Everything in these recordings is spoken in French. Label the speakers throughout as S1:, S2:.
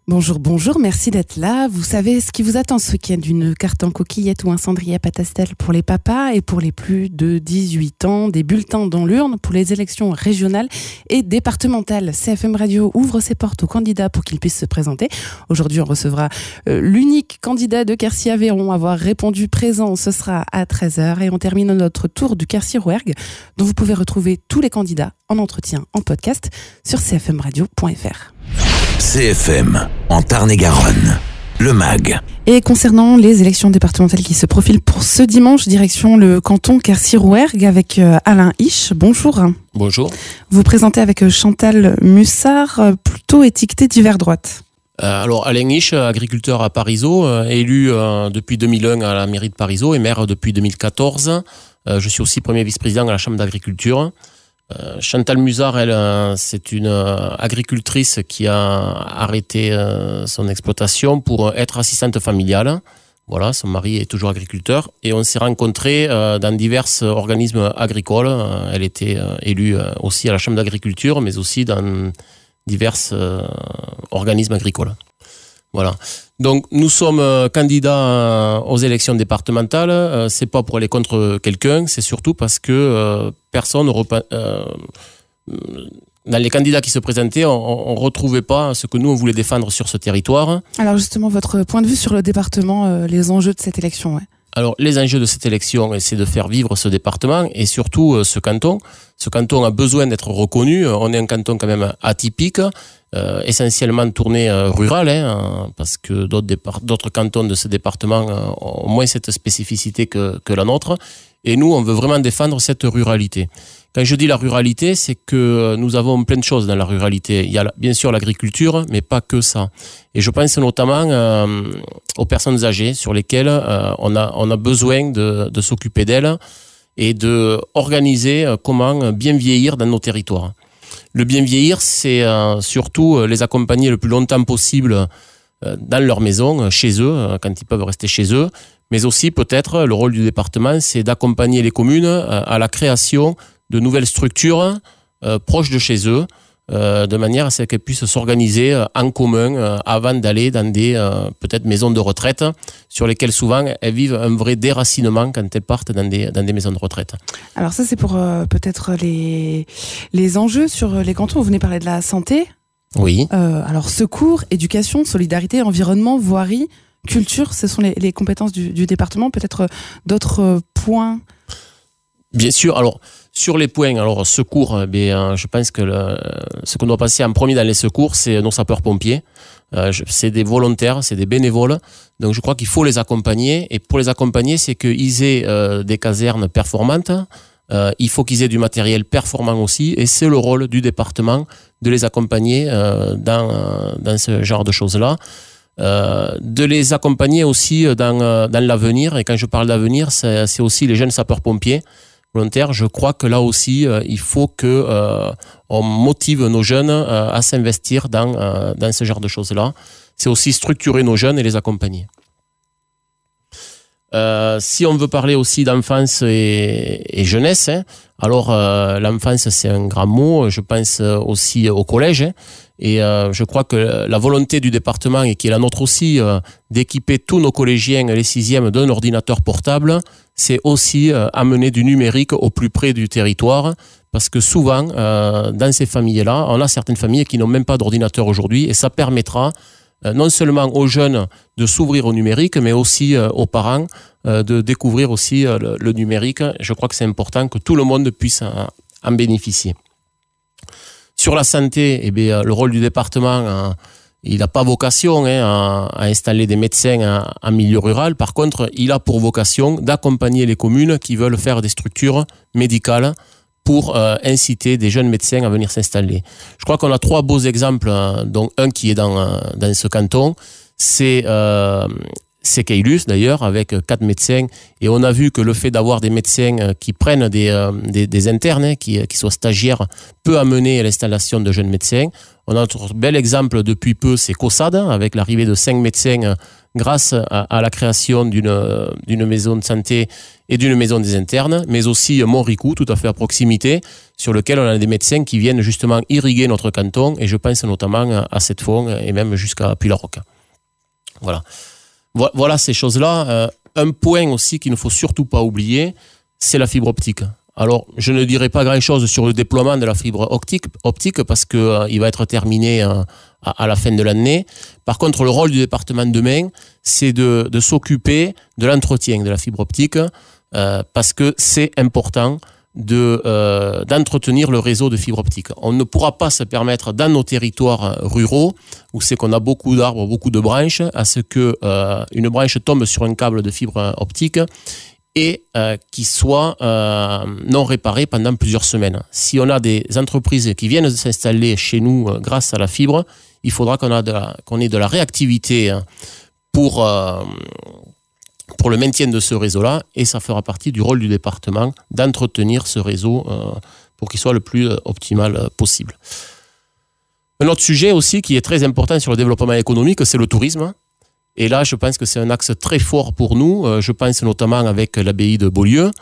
S1: Bonjour, merci d'être là. Vous savez ce qui vous attend ce week-end, une carte en coquillette ou un cendrier à pâte à stèle pour les papas et pour les plus de 18 ans, des bulletins dans l'urne pour les élections régionales et départementales. CFM Radio ouvre ses portes aux candidats pour qu'ils puissent se présenter. Aujourd'hui, on recevra l'unique candidat de Quercy-Aveyron à avoir répondu présent. Ce sera à 13h et on termine notre tour du Quercy-Rouergue dont vous pouvez retrouver tous les candidats en entretien en podcast sur cfmradio.fr.
S2: CFM, en Tarn-et-Garonne, le MAG.
S1: Et concernant les élections départementales qui se profilent pour ce dimanche, direction le canton Quercy-Rouergue avec Alain Hiche. Bonjour.
S3: Bonjour.
S1: Vous présentez avec Chantal Mussard, plutôt étiqueté divers droite.
S3: Alors Alain Hiche, agriculteur à Parisot, élu depuis 2001 à la mairie de Parisot et maire depuis 2014. Je suis aussi premier vice-président à la chambre d'agriculture. Chantal Mussard, elle, c'est une agricultrice qui a arrêté son exploitation pour être assistante familiale. Voilà, son mari est toujours agriculteur. Et on s'est rencontrés dans divers organismes agricoles. Elle était élue aussi à la chambre d'agriculture, mais aussi dans divers organismes agricoles. Voilà. Donc nous sommes candidats aux élections départementales. C'est pas pour aller contre quelqu'un, c'est surtout parce que personne dans les candidats qui se présentaient, on retrouvait pas ce que nous on voulait défendre sur ce territoire.
S1: Alors justement, votre point de vue sur le département, les enjeux de cette élection, ouais.
S3: Alors, les enjeux de cette élection, c'est de faire vivre ce département et surtout ce canton. Ce canton a besoin d'être reconnu. On est un canton quand même atypique, essentiellement tourné rural, parce que d'autres cantons de ce département ont moins cette spécificité que la nôtre. Et nous, on veut vraiment défendre cette ruralité. Quand je dis la ruralité, c'est que nous avons plein de choses dans la ruralité. Il y a bien sûr l'agriculture, mais pas que ça. Et je pense notamment aux personnes âgées sur lesquelles on a besoin de s'occuper d'elles et de organiser comment bien vieillir dans nos territoires. Le bien vieillir, c'est surtout les accompagner le plus longtemps possible dans leur maison, chez eux, quand ils peuvent rester chez eux. Mais aussi, peut-être, le rôle du département, c'est d'accompagner les communes à la création de nouvelles structures proches de chez eux, de manière à ce qu'elles puissent s'organiser en commun avant d'aller dans des peut-être maisons de retraite sur lesquelles souvent elles vivent un vrai déracinement quand elles partent dans des maisons de retraite.
S1: Alors ça, c'est pour peut-être les enjeux sur les cantons. Vous venez parler de la santé.
S3: Oui.
S1: Alors secours, éducation, solidarité, environnement, voirie, culture, ce sont les compétences du département. Peut-être d'autres points.
S3: Bien sûr. Alors, sur les points, secours, je pense que ce qu'on doit passer en premier dans les secours, c'est nos sapeurs-pompiers. C'est des volontaires, c'est des bénévoles. Donc, je crois qu'il faut les accompagner. Et pour les accompagner, c'est qu'ils aient des casernes performantes. Il faut qu'ils aient du matériel performant aussi. Et c'est le rôle du département de les accompagner dans ce genre de choses-là. De les accompagner aussi dans l'avenir. Et quand je parle d'avenir, c'est aussi les jeunes sapeurs-pompiers volontaires. Je crois que là aussi, il faut que on motive nos jeunes à s'investir dans ce genre de choses-là. C'est aussi structurer nos jeunes et les accompagner. Si on veut parler aussi d'enfance et jeunesse, alors l'enfance c'est un grand mot, je pense aussi au collège, et je crois que la volonté du département, et qui est la nôtre aussi, d'équiper tous nos collégiens, les sixièmes, d'un ordinateur portable, c'est aussi amener du numérique au plus près du territoire, parce que souvent, dans ces familles-là, on a certaines familles qui n'ont même pas d'ordinateur aujourd'hui, et ça permettra non seulement aux jeunes de s'ouvrir au numérique, mais aussi aux parents de découvrir aussi le numérique. Je crois que c'est important que tout le monde puisse en bénéficier. Sur la santé, le rôle du département, il n'a pas vocation à installer des médecins en milieu rural. Par contre, il a pour vocation d'accompagner les communes qui veulent faire des structures médicales pour inciter des jeunes médecins à venir s'installer. Je crois qu'on a 3 beaux exemples, dont un qui est dans ce canton, c'est Caylus d'ailleurs, avec 4 médecins, et on a vu que le fait d'avoir des médecins qui prennent des internes, qui soient stagiaires, peut amener à l'installation de jeunes médecins. On a notre bel exemple depuis peu, c'est Caussade, avec l'arrivée de 5 médecins grâce à la création d'une maison de santé et d'une maison des internes, mais aussi Montricou, tout à fait à proximité, sur lequel on a des médecins qui viennent justement irriguer notre canton, et je pense notamment à Sept-Fonds et même jusqu'à Puy-la-Roque. Voilà ces choses-là. Un point aussi qu'il ne faut surtout pas oublier, c'est la fibre optique. Alors, je ne dirai pas grand-chose sur le déploiement de la fibre optique parce qu'il va être terminé à la fin de l'année. Par contre, le rôle du département demain, c'est de s'occuper de l'entretien de la fibre optique parce que c'est important d'entretenir le réseau de fibre optique. On ne pourra pas se permettre dans nos territoires ruraux, où c'est qu'on a beaucoup d'arbres, beaucoup de branches, à ce que une branche tombe sur un câble de fibre optique et qui soit non réparé pendant plusieurs semaines. Si on a des entreprises qui viennent de s'installer chez nous grâce à la fibre, il faudra qu'on ait de la réactivité pour le maintien de ce réseau-là, et ça fera partie du rôle du département d'entretenir ce réseau pour qu'il soit le plus optimal possible. Un autre sujet aussi qui est très important sur le développement économique, c'est le tourisme. Et là, je pense que c'est un axe très fort pour nous. Je pense notamment avec l'abbaye de Beaulieu.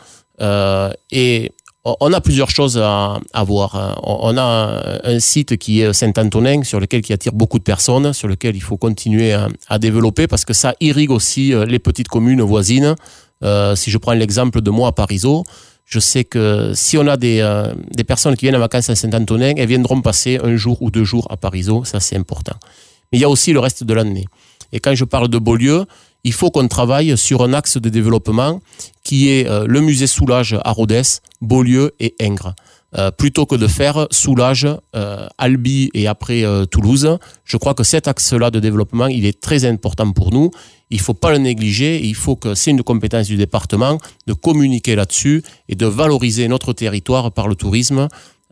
S3: Et on a plusieurs choses à voir. On a un site qui est Saint-Antonin, qui attire beaucoup de personnes, sur lequel il faut continuer à développer, parce que ça irrigue aussi les petites communes voisines. Si je prends l'exemple de moi à Parisot, je sais que si on a des personnes qui viennent en vacances à Saint-Antonin, elles viendront passer 1 jour ou 2 jours à Parisot. Ça, c'est important. Mais il y a aussi le reste de l'année. Et quand je parle de Beaulieu, il faut qu'on travaille sur un axe de développement qui est le musée Soulages à Rodez, Beaulieu et Ingres. Plutôt que de faire Soulages, Albi et après Toulouse, je crois que cet axe-là de développement, il est très important pour nous. Il ne faut pas le négliger. Il faut que c'est une compétence du département de communiquer là-dessus et de valoriser notre territoire par le tourisme.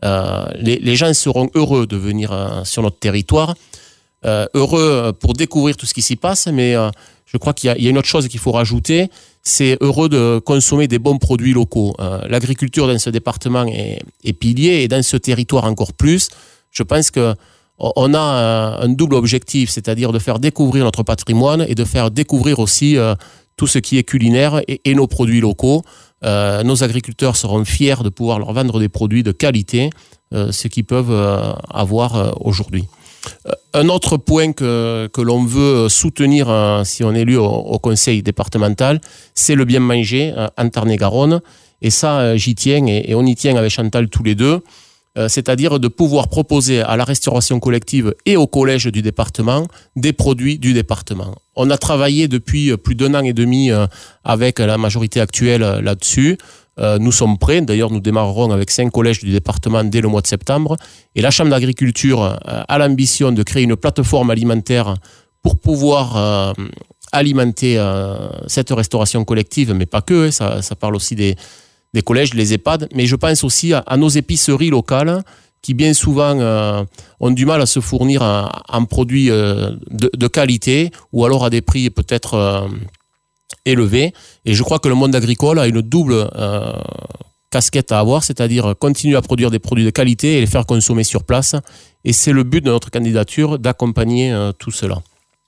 S3: Les gens seront heureux de venir sur notre territoire. Heureux pour découvrir tout ce qui s'y passe, mais je crois qu'il y a une autre chose qu'il faut rajouter, c'est heureux de consommer des bons produits locaux. L'agriculture dans ce département est pilier, et dans ce territoire encore plus. Je pense qu'on a un double objectif, c'est-à-dire de faire découvrir notre patrimoine et de faire découvrir aussi tout ce qui est culinaire et nos produits locaux. Nos agriculteurs seront fiers de pouvoir leur vendre des produits de qualité, ce qu'ils peuvent avoir aujourd'hui. Un autre point que l'on veut soutenir si on est élu au conseil départemental, c'est le bien manger en Tarn-et-Garonne. Et ça, j'y tiens et on y tient avec Chantal tous les deux. C'est-à-dire de pouvoir proposer à la restauration collective et au collège du département des produits du département. On a travaillé depuis plus d'1 an et demi avec la majorité actuelle là-dessus. Nous sommes prêts, d'ailleurs nous démarrerons avec 5 collèges du département dès le mois de septembre, et la Chambre d'agriculture a l'ambition de créer une plateforme alimentaire pour pouvoir alimenter cette restauration collective, mais pas que, ça parle aussi des collèges, les EHPAD, mais je pense aussi à nos épiceries locales qui bien souvent ont du mal à se fournir en produits de qualité, ou alors à des prix peut-être élevé, et je crois que le monde agricole a une double casquette à avoir, c'est-à-dire continuer à produire des produits de qualité et les faire consommer sur place, et c'est le but de notre candidature, d'accompagner tout cela.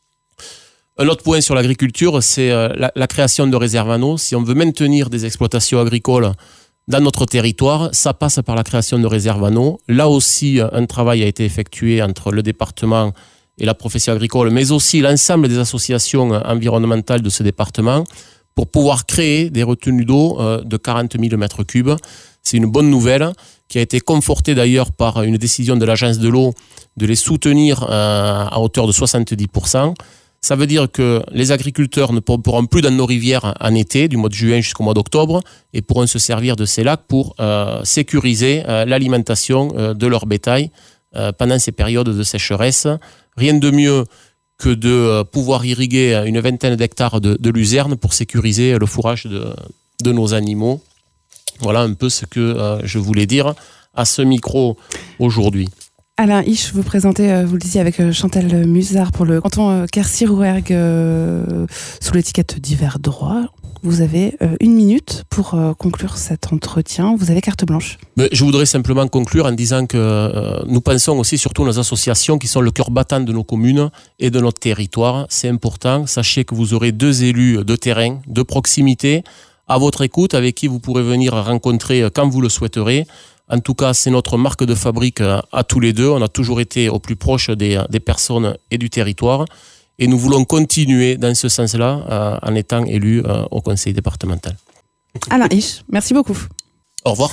S3: Un autre point sur l'agriculture, c'est la création de réserves en eau. Si on veut maintenir des exploitations agricoles dans notre territoire, ça passe par la création de réserves en eau. Là aussi, un travail a été effectué entre le département et la profession agricole, mais aussi l'ensemble des associations environnementales de ce département, pour pouvoir créer des retenues d'eau de 40 000 mètres cubes. C'est une bonne nouvelle, qui a été confortée d'ailleurs par une décision de l'Agence de l'eau de les soutenir à hauteur de 70%. Ça veut dire que les agriculteurs ne pourront plus dans nos rivières en été, du mois de juin jusqu'au mois d'octobre, et pourront se servir de ces lacs pour sécuriser l'alimentation de leur bétail pendant ces périodes de sécheresse. Rien de mieux que de pouvoir irriguer une 20aine d'hectares de luzerne pour sécuriser le fourrage de nos animaux. Voilà un peu ce que je voulais dire à ce micro aujourd'hui.
S1: Alain Hisch, vous présentez, vous le disiez avec Chantal Musard, pour le canton Quercy-Rouergue sous l'étiquette d'hiver droit. Vous avez 1 minute pour conclure cet entretien. Vous avez carte blanche.
S3: Je voudrais simplement conclure en disant que nous pensons aussi surtout aux associations qui sont le cœur battant de nos communes et de notre territoire. C'est important. Sachez que vous aurez 2 élus de terrain, de proximité, à votre écoute, avec qui vous pourrez venir rencontrer quand vous le souhaiterez. En tout cas, c'est notre marque de fabrique à tous les 2. On a toujours été au plus proche des personnes et du territoire. Et nous voulons continuer dans ce sens-là en étant élus au conseil départemental.
S1: Alain Hisch, merci beaucoup.
S3: Au revoir.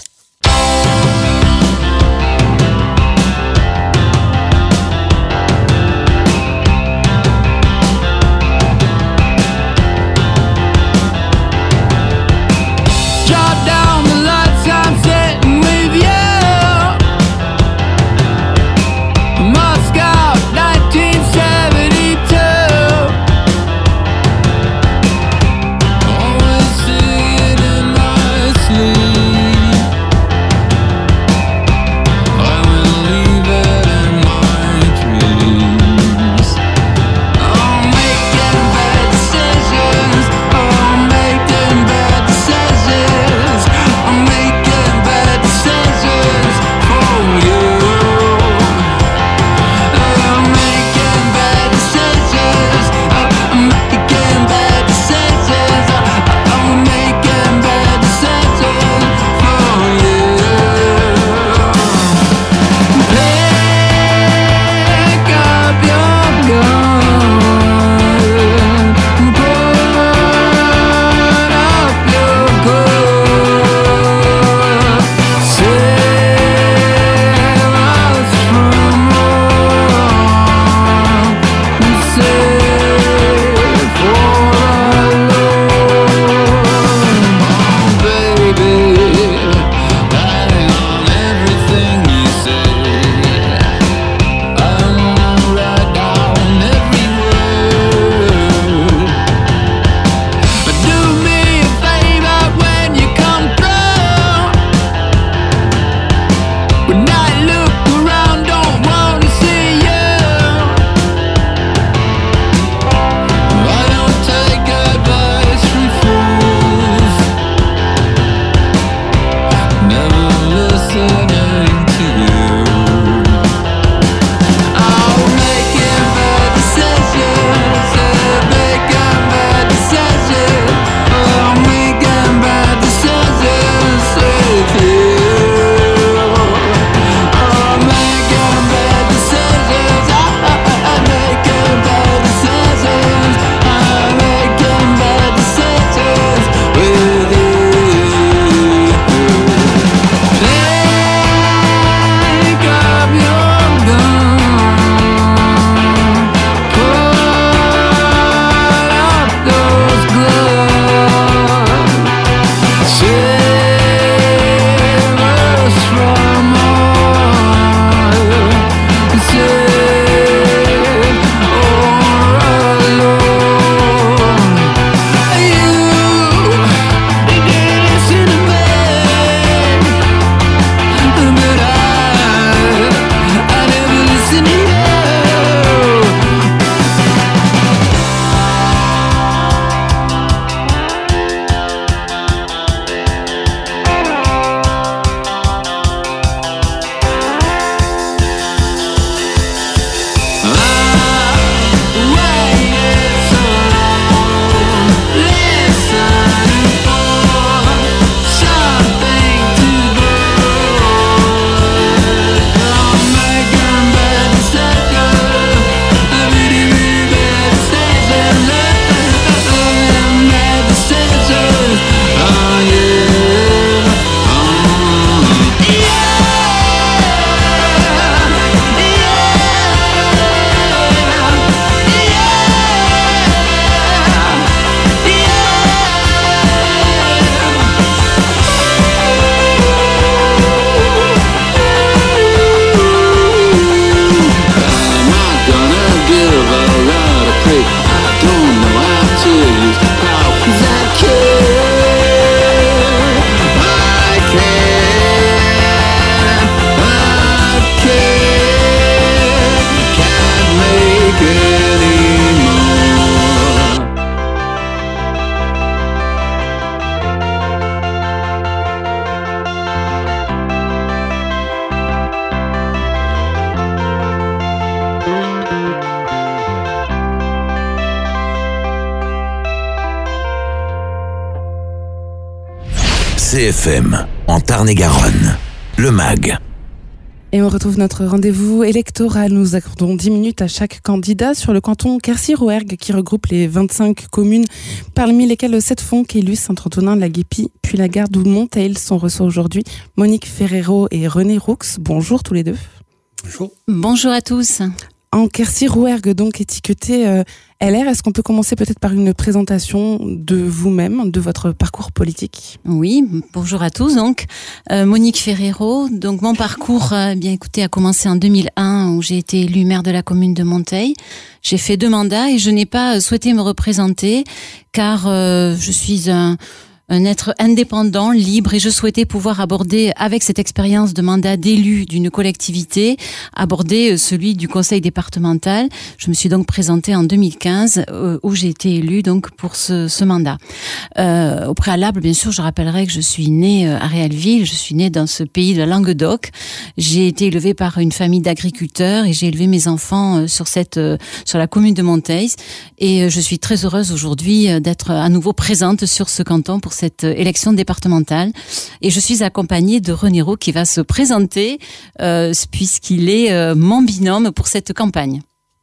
S2: CFM, en Tarn-et-Garonne, le MAG.
S1: Et on retrouve notre rendez-vous électoral. Nous accordons 10 minutes à chaque candidat sur le canton Quercy-Rouergue qui regroupe les 25 communes, parmi lesquelles 7 fonds qu'élus Saint-Antonin, la Guépie, puis la Garde ou Monteils. On reçoit aujourd'hui Monique Ferrero et René Roux. Bonjour tous les deux.
S4: Bonjour.
S5: Bonjour à tous.
S1: En Quercy-Rouergue, donc étiqueté LR, est-ce qu'on peut commencer peut-être par une présentation de vous-même, de votre parcours politique ?
S5: Oui, bonjour à tous. Donc, Monique Ferrero. Donc, mon parcours, bien écoutez, a commencé en 2001 où j'ai été élue maire de la commune de Monteils. J'ai fait 2 mandats et je n'ai pas souhaité me représenter car je suis un être indépendant, libre, et je souhaitais pouvoir aborder, avec cette expérience de mandat d'élu d'une collectivité, aborder celui du conseil départemental. Je me suis donc présentée en 2015, où j'ai été élue donc pour ce mandat. Au préalable, bien sûr, je rappellerai que je suis née à Réalville, je suis née dans ce pays de la Languedoc. J'ai été élevée par une famille d'agriculteurs et j'ai élevé mes enfants sur la commune de Monteils. Et je suis très heureuse aujourd'hui d'être à nouveau présente sur ce canton pour cette élection départementale. Et je suis accompagnée de René Roux qui va se présenter puisqu'il est mon binôme pour cette campagne.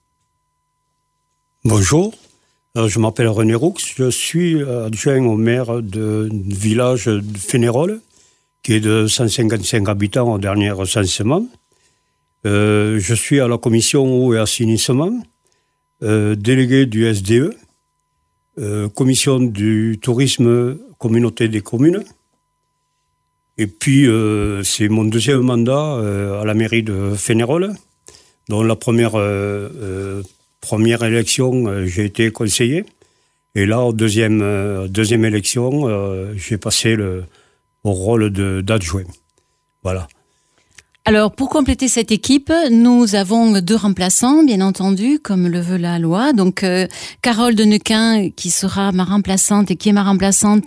S4: Bonjour, je m'appelle René Roux, je suis adjoint au maire du village de Fénérolles, qui est de 155 habitants au dernier recensement. Je suis à la commission eau et assainissement, délégué du SDE, commission du tourisme, communauté des communes. Et puis, c'est mon 2e mandat à la mairie de Fénérolles, dont la première élection, j'ai été conseiller. Et là, deuxième élection, j'ai passé au rôle d'adjoint. Voilà.
S5: Alors, pour compléter cette équipe, nous avons 2 remplaçants, bien entendu, comme le veut la loi. Donc, Carole Denequin, qui sera ma remplaçante et qui est ma remplaçante,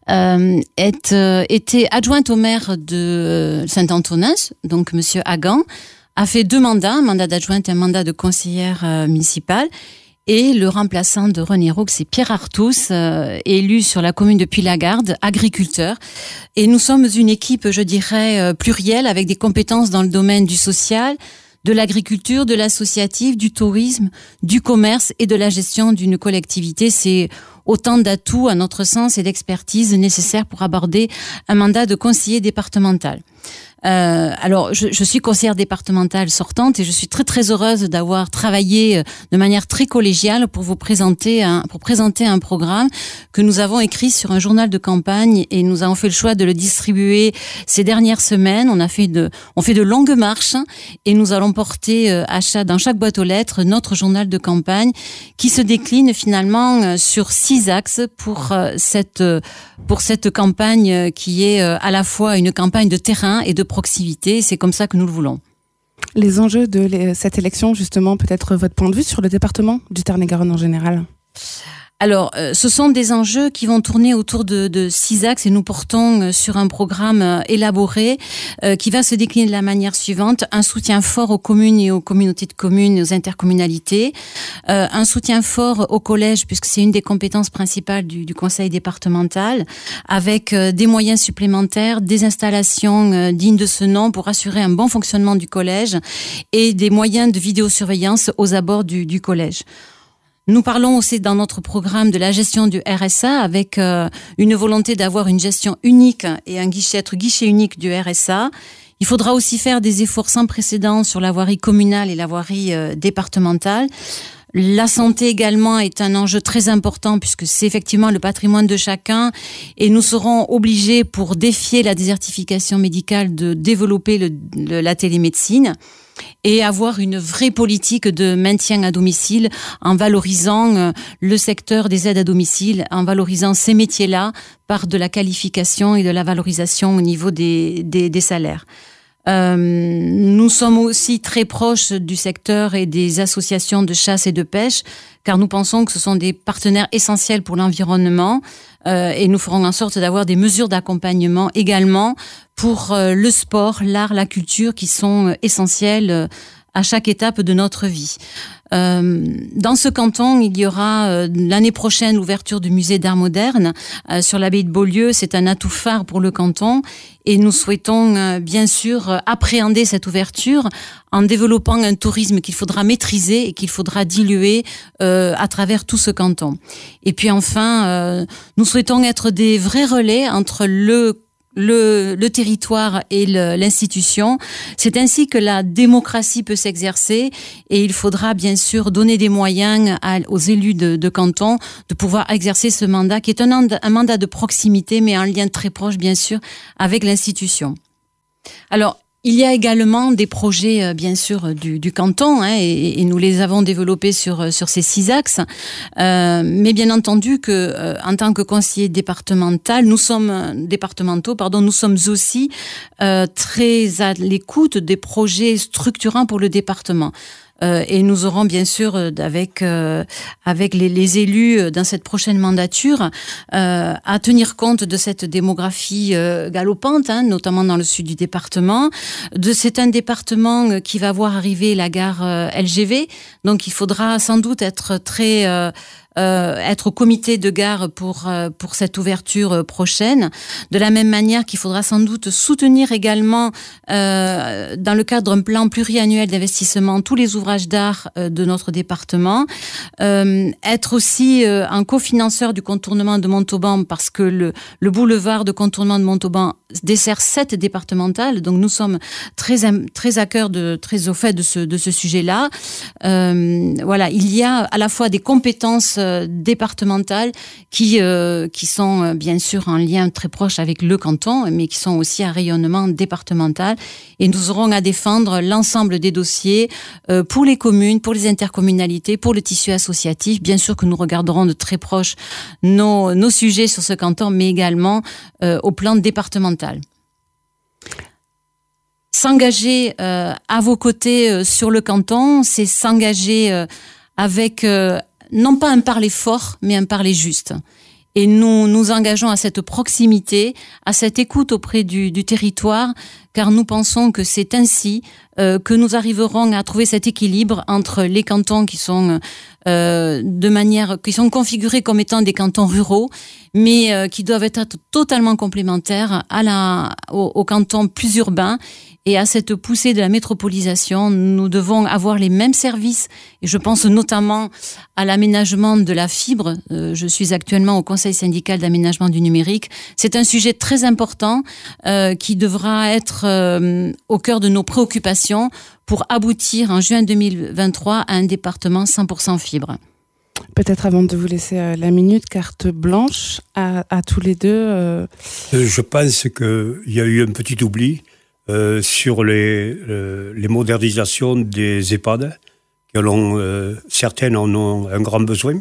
S5: était adjointe au maire de Saint-Antonin, donc Monsieur Hagan, a fait 2 mandats, un mandat d'adjointe et un mandat de conseillère municipale. Et le remplaçant de René Roux, c'est Pierre Artous, élu sur la commune de Puy-la-Garde, agriculteur. Et nous sommes une équipe, je dirais, plurielle, avec des compétences dans le domaine du social, de l'agriculture, de l'associatif, du tourisme, du commerce et de la gestion d'une collectivité. C'est autant d'atouts, à notre sens, et d'expertise nécessaires pour aborder un mandat de conseiller départemental. Alors, je suis conseillère départementale sortante et je suis très très heureuse d'avoir travaillé de manière très collégiale pour présenter un programme que nous avons écrit sur un journal de campagne et nous avons fait le choix de le distribuer ces dernières semaines. On fait de longues marches et nous allons porter dans chaque boîte aux lettres notre journal de campagne qui se décline finalement sur 6 axes pour cette campagne qui est à la fois une campagne de terrain et de proximité. C'est comme ça que nous le voulons.
S1: Les enjeux de cette élection, justement, peut-être votre point de vue sur le département du Tarn-et-Garonne en général ?
S5: Alors, ce sont des enjeux qui vont tourner autour de 6 axes et nous portons sur un programme élaboré qui va se décliner de la manière suivante. Un soutien fort aux communes et aux communautés de communes et aux intercommunalités. Un soutien fort au collège, puisque c'est une des compétences principales du conseil départemental, avec des moyens supplémentaires, des installations dignes de ce nom pour assurer un bon fonctionnement du collège et des moyens de vidéosurveillance aux abords du collège. Nous parlons aussi dans notre programme de la gestion du RSA avec une volonté d'avoir une gestion unique et être guichet unique du RSA. Il faudra aussi faire des efforts sans précédent sur la voirie communale et la voirie départementale. La santé également est un enjeu très important puisque c'est effectivement le patrimoine de chacun et nous serons obligés pour défier la désertification médicale de développer la télémédecine et avoir une vraie politique de maintien à domicile en valorisant le secteur des aides à domicile, en valorisant ces métiers-là par de la qualification et de la valorisation au niveau des salaires. Nous sommes aussi très proches du secteur et des associations de chasse et de pêche, car nous pensons que ce sont des partenaires essentiels pour l'environnement et nous ferons en sorte d'avoir des mesures d'accompagnement également pour le sport, l'art, la culture qui sont essentiels à chaque étape de notre vie. Dans ce canton, il y aura l'année prochaine l'ouverture du musée d'art moderne sur l'abbaye de Beaulieu. C'est un atout phare pour le canton et nous souhaitons bien sûr appréhender cette ouverture en développant un tourisme qu'il faudra maîtriser et qu'il faudra diluer à travers tout ce canton. Et puis enfin, nous souhaitons être des vrais relais entre le territoire et l'institution. C'est ainsi que la démocratie peut s'exercer et il faudra bien sûr donner des moyens aux élus de canton de pouvoir exercer ce mandat qui est un mandat de proximité mais un lien très proche bien sûr avec l'institution. Alors, il y a également des projets, bien sûr, du canton, et nous les avons développés sur ces 6 axes. Mais bien entendu que, en tant que conseiller départemental, nous sommes aussi très à l'écoute des projets structurants pour le département. Et nous aurons bien sûr avec les élus dans cette prochaine mandature à tenir compte de cette démographie galopante, notamment dans le sud du département. C'est un département qui va voir arriver la gare LGV, donc il faudra sans doute être au comité de gare pour cette ouverture prochaine. De la même manière qu'il faudra sans doute soutenir également, dans le cadre d'un plan pluriannuel d'investissement, tous les ouvrages d'art de notre département. Être aussi un cofinanceur du contournement de Montauban parce que le boulevard de contournement de Montauban dessert 7 départementales. Donc nous sommes très à cœur, très au fait de ce sujet-là. Voilà, il y a à la fois des compétences départementales qui sont bien sûr en lien très proche avec le canton, mais qui sont aussi à rayonnement départemental. Et nous aurons à défendre l'ensemble des dossiers pour les communes, pour les intercommunalités, pour le tissu associatif. Bien sûr que nous regarderons de très proche nos sujets sur ce canton, mais également au plan départemental. S'engager à vos côtés sur le canton, c'est s'engager avec non pas un parler fort, mais un parler juste. Et nous nous engageons à cette proximité, à cette écoute auprès du territoire, car nous pensons que c'est ainsi que nous arriverons à trouver cet équilibre entre les cantons qui sont qui sont configurés comme étant des cantons ruraux, mais qui doivent être totalement complémentaires aux cantons plus urbains. Et à cette poussée de la métropolisation, nous devons avoir les mêmes services. Et je pense notamment à l'aménagement de la fibre. Je suis actuellement au Conseil syndical d'aménagement du numérique. C'est un sujet très important qui devra être au cœur de nos préoccupations pour aboutir en juin 2023 à un département 100% fibre.
S1: Peut-être avant de vous laisser la minute, carte blanche à tous les deux.
S4: Je pense qu'il y a eu un petit oubli sur les modernisations des EHPAD, certaines en ont un grand besoin.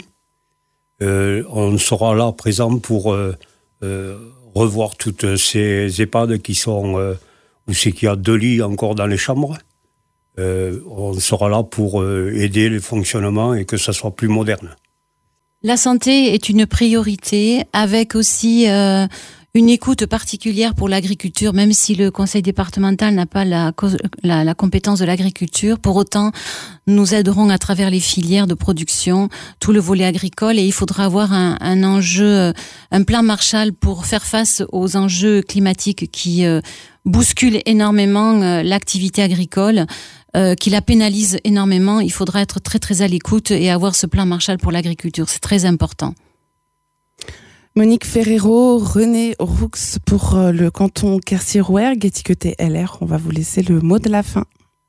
S4: On sera là présent pour revoir toutes ces EHPAD qui sont où c'est qu'il y a 2 lits encore dans les chambres. On sera là pour aider le fonctionnement et que ça soit plus moderne.
S5: La santé est une priorité, avec aussi une écoute particulière pour l'agriculture, même si le conseil départemental n'a pas la compétence de l'agriculture. Pour autant, nous aiderons à travers les filières de production tout le volet agricole, et il faudra avoir un enjeu, un plan Marshall pour faire face aux enjeux climatiques qui bousculent énormément l'activité agricole, qui la pénalise énormément. Il faudra être très très à l'écoute et avoir ce plan Marshall pour l'agriculture. C'est très important.
S1: Monique Ferrero, René Roux pour le canton Quercy-Rouergue, étiqueté LR. On va vous laisser le mot de la fin.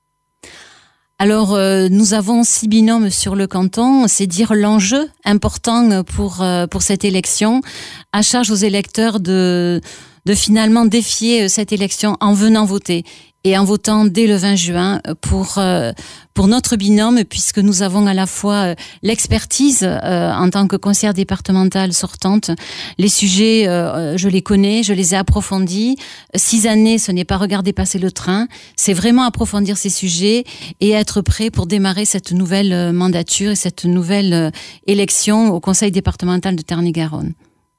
S5: Alors, nous avons 6 binômes sur le canton. C'est dire l'enjeu important pour cette élection. À charge aux électeurs de finalement défier cette élection en venant voter. Et en votant dès le 20 juin pour notre binôme, puisque nous avons à la fois l'expertise en tant que conseillère départementale sortante. Les sujets, je les connais, je les ai approfondis. 6 années, ce n'est pas regarder passer le train, c'est vraiment approfondir ces sujets et être prêt pour démarrer cette nouvelle mandature et cette nouvelle élection au conseil départemental de Tarn-et-Garonne.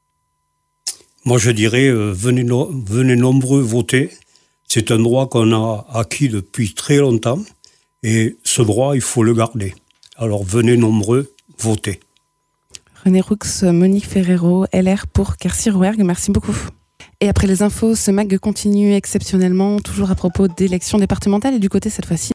S4: Moi, je dirais, venez nombreux voter. C'est un droit qu'on a acquis depuis très longtemps Et ce droit, il faut le garder. Alors venez nombreux, votez.
S1: René Roux, Monique Ferrero, LR pour Quercy-Rouergue, merci beaucoup. Et après les infos, ce MAG continue exceptionnellement, toujours à propos d'élections départementales et du côté cette fois-ci